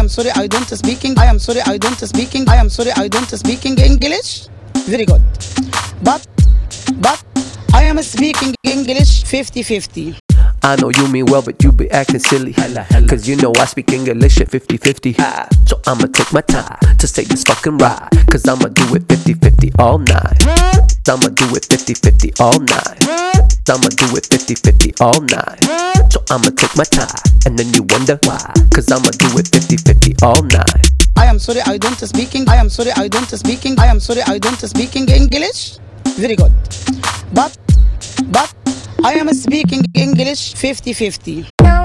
am sorry I don't speaking. I am sorry I don't speaking. I am sorry I don't speaking English. Very good. But I am speaking English 50-50. I know you mean well, but you be acting silly. Cause you know I speak English at 50-50. So I'ma take my time to say this fucking right. Cause I'ma do it 50-50 all night. I'ma do it 50-50 all night. I'ma do it 50-50 all night. So I'ma take my time, and then you wonder why. Cause I'ma do it 50-50 all night. I am sorry I don't speaking. I am sorry I don't speaking. I am sorry I don't speaking English. Very good. But I am speaking English 50-50.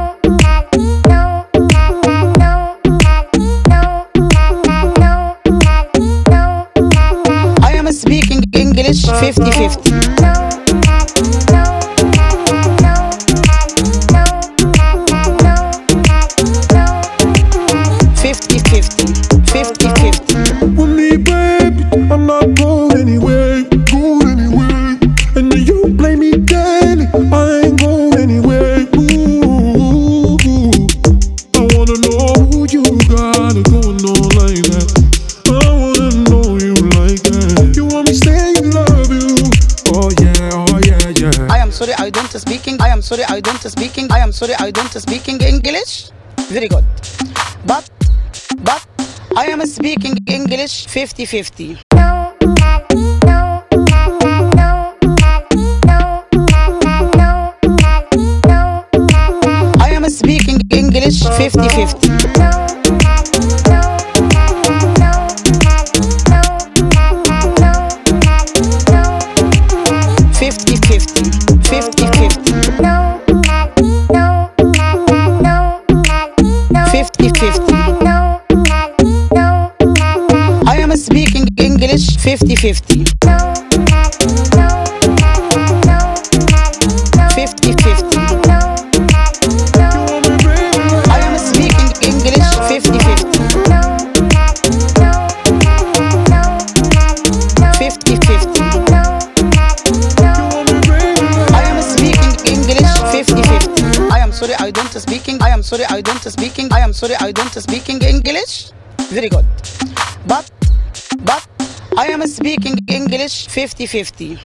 I am speaking English 50-50. 50-50. With me, baby, I'm not going anywhere, and you play me daily, I ain't going anywhere. Ooh, I wanna know who you got going on like that. I wanna know you like that. You want me say you love you? Oh yeah. I am sorry I don't speaking. I am sorry I don't speaking. I am sorry I don't speaking English. Very good. But I am speaking English 50-50. I am speaking English 50-50. 50-50. 50-50. 50-50. I am speaking English 50-50. 50-50. I am speaking English 50-50. 50-50. I am speaking English 50-50. I am sorry I don't speaking. I am sorry I don't speaking. I am sorry I don't speaking English. Very good. But I am speaking English 50-50.